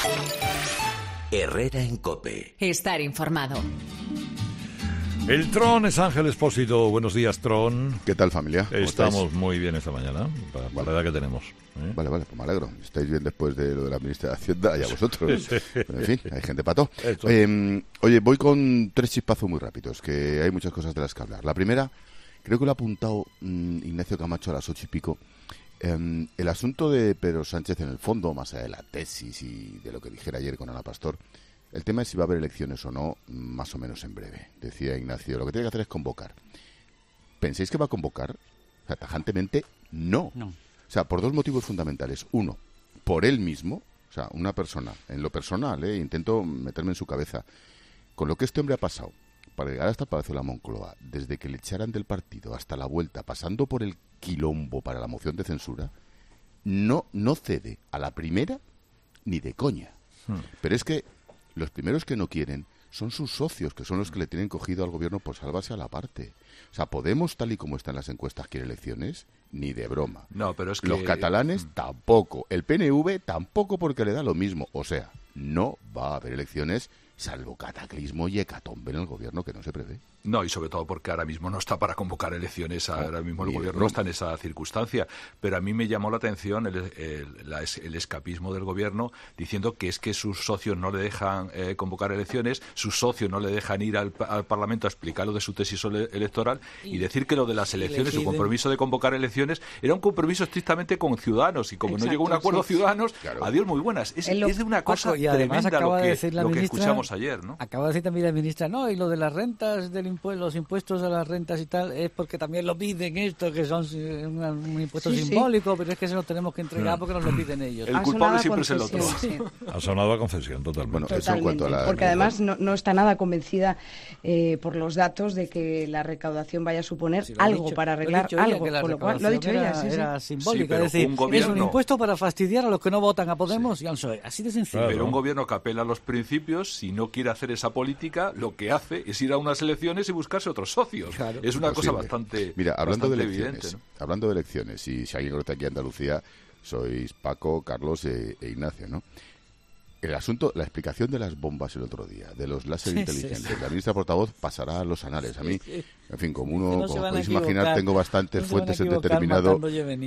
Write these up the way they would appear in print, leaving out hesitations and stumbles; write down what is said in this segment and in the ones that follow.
Herrera en COPE. Estar informado. El Tron es Ángel Expósito. Buenos días, Tron. ¿Qué tal, familia? Estamos muy bien esta mañana, para la edad que tenemos. Vale, pues me alegro. Estáis bien después de lo de la ministra de Hacienda y a vosotros. Sí. Pero, en fin, hay gente para todo. Oye, voy con 3 chispazos muy rápidos, que hay muchas cosas de las que hablar. La primera, creo que lo ha apuntado Ignacio Camacho a las 8:00. El asunto de Pedro Sánchez, en el fondo, más allá de la tesis y de lo que dijera ayer con Ana Pastor, el tema es si va a haber elecciones o no, más o menos en breve. Decía Ignacio, lo que tiene que hacer es convocar. ¿Pensáis que va a convocar? O sea, tajantemente, no. O sea, por 2 motivos fundamentales. Uno, por él mismo, o sea, una persona, en lo personal, intento meterme en su cabeza, con lo que este hombre ha pasado, para llegar hasta el Palacio de la Moncloa, desde que le echaran del partido hasta la vuelta, pasando por el quilombo para la moción de censura, no cede a la primera ni de coña. Pero es que los primeros que no quieren son sus socios, que son los que le tienen cogido al gobierno por salvarse a la parte. O sea, Podemos, tal y como están las encuestas, quiere elecciones, ni de broma. No, pero es que... Los catalanes tampoco. El PNV tampoco, porque le da lo mismo. O sea, no va a haber elecciones, salvo cataclismo y hecatombe en el gobierno que no se prevé. No, y sobre todo porque ahora mismo no está para convocar elecciones, ahora mismo el gobierno no está en esa circunstancia. Pero a mí me llamó la atención el escapismo del gobierno, diciendo que es que sus socios no le dejan convocar elecciones, sus socios no le dejan ir al Parlamento a explicar lo de su tesis electoral y decir que lo de las elecciones, su compromiso de convocar elecciones, era un compromiso estrictamente con Ciudadanos, y como no llegó a un acuerdo Ciudadanos, adiós muy buenas. Es de una cosa y además tremenda lo que escuchamos ayer, ¿no? Acaba de decir también la ministra, no, y lo de las rentas los impuestos a las rentas y tal, es porque también lo piden esto, que son un impuesto simbólico, pero es que se lo tenemos que entregar porque nos lo piden ellos. El culpable siempre es el otro. Sí. Ha sonado a concesión, totalmente. Bueno, eso en cuanto a la... Porque además no está nada convencida por los datos de que la recaudación vaya a suponer algo para arreglar algo, con lo cual lo ha dicho ella. Era simbólica, es decir, es un impuesto para fastidiar a los que no votan a Podemos y al PSOE, así de sencillo. Pero un gobierno que apela a los principios, si no quiere hacer esa política, lo que hace es ir a unas elecciones y buscarse otros socios. Claro. Es una cosa bastante, Mira, hablando bastante de elecciones, evidente, ¿no? Hablando de elecciones, y si alguien está aquí en Andalucía, sois Paco, Carlos e Ignacio, ¿no? El asunto, la explicación de las bombas el otro día, de los láser inteligentes, la ministra portavoz pasará a los anales. A mí, en fin, como podéis imaginar, tengo bastantes fuentes en determinado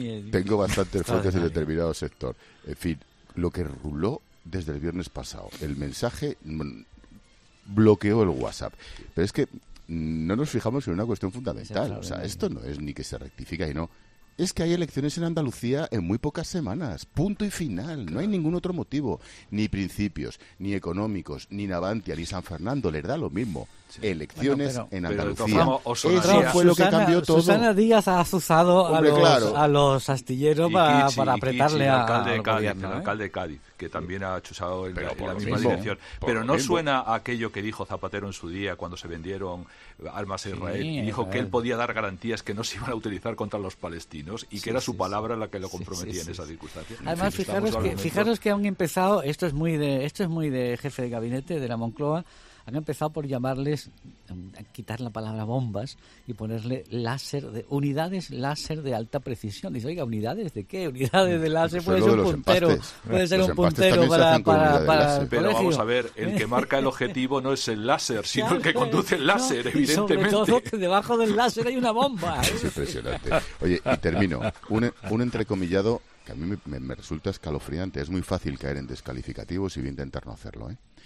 sector. En fin, lo que ruló desde el viernes pasado, el mensaje bloqueó el WhatsApp. Pero es que no nos fijamos en una cuestión fundamental. O sea, esto no es ni que se rectifica y no. Es que hay elecciones en Andalucía en muy pocas semanas. Punto y final. No hay ningún otro motivo. Ni principios, ni económicos, ni Navantia, ni San Fernando. Les da lo mismo. Elecciones en Andalucía. Eso fue lo que cambió todo. Susana Díaz ha azuzado a los astilleros para apretarle al gobierno. El alcalde de Cádiz, que también ha chuzado en la misma dirección. Pero no suena a aquello que dijo Zapatero en su día cuando se vendieron armas a Israel y dijo que él podía dar garantías que no se iban a utilizar contra los palestinos y que era su palabra la que lo comprometía en esa circunstancia. Además, fijaros que han empezado, esto es muy de jefe de gabinete de la Moncloa, han empezado por llamarles, quitar la palabra bombas y ponerle unidades láser de alta precisión. Dice, oiga, ¿unidades de qué? Unidades de láser, puede ser un puntero, puede ser un puntero para pero vamos a ver, el que marca el objetivo no es el láser, sino el que conduce el láser, evidentemente. Y sobre todo, debajo del láser hay una bomba. Es impresionante. Oye, y termino. Un entrecomillado que a mí me resulta escalofriante. Es muy fácil caer en descalificativos y voy a intentar no hacerlo,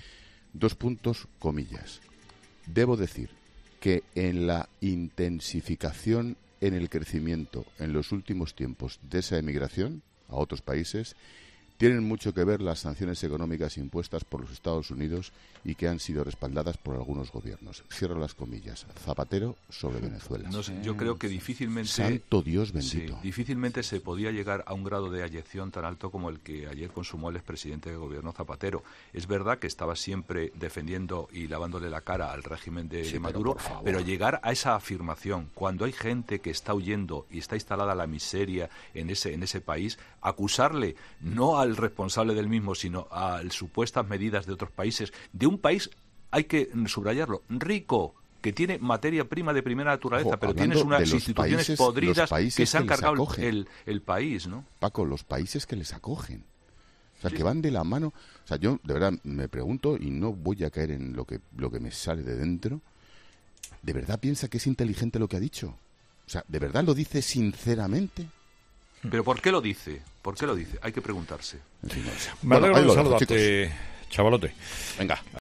2 puntos, comillas. Debo decir que en la intensificación en el crecimiento en los últimos tiempos de esa emigración a otros países tienen mucho que ver las sanciones económicas impuestas por los Estados Unidos y que han sido respaldadas por algunos gobiernos. Cierro las comillas. Zapatero sobre Venezuela. No sé, yo creo que difícilmente... Santo Dios bendito. Sí, difícilmente se podía llegar a un grado de ayección tan alto como el que ayer consumó el expresidente del gobierno Zapatero. Es verdad que estaba siempre defendiendo y lavándole la cara al régimen de Maduro, pero llegar a esa afirmación, cuando hay gente que está huyendo y está instalada la miseria en ese país, acusarle no al responsable del mismo, sino a supuestas medidas de otros países, de un país, hay que subrayarlo, rico, que tiene materia prima de primera naturaleza, pero tienes unas instituciones podridas que se han cargado el país, ¿no? Paco, los países que les acogen. O sea, que van de la mano. O sea, yo de verdad me pregunto, y no voy a caer en lo que me sale de dentro, ¿de verdad piensa que es inteligente lo que ha dicho? O sea, ¿de verdad lo dice sinceramente? ¿Pero por qué lo dice? ¿Por qué lo dice? Hay que preguntarse. Me alegro de saludarte, chavalote. Venga.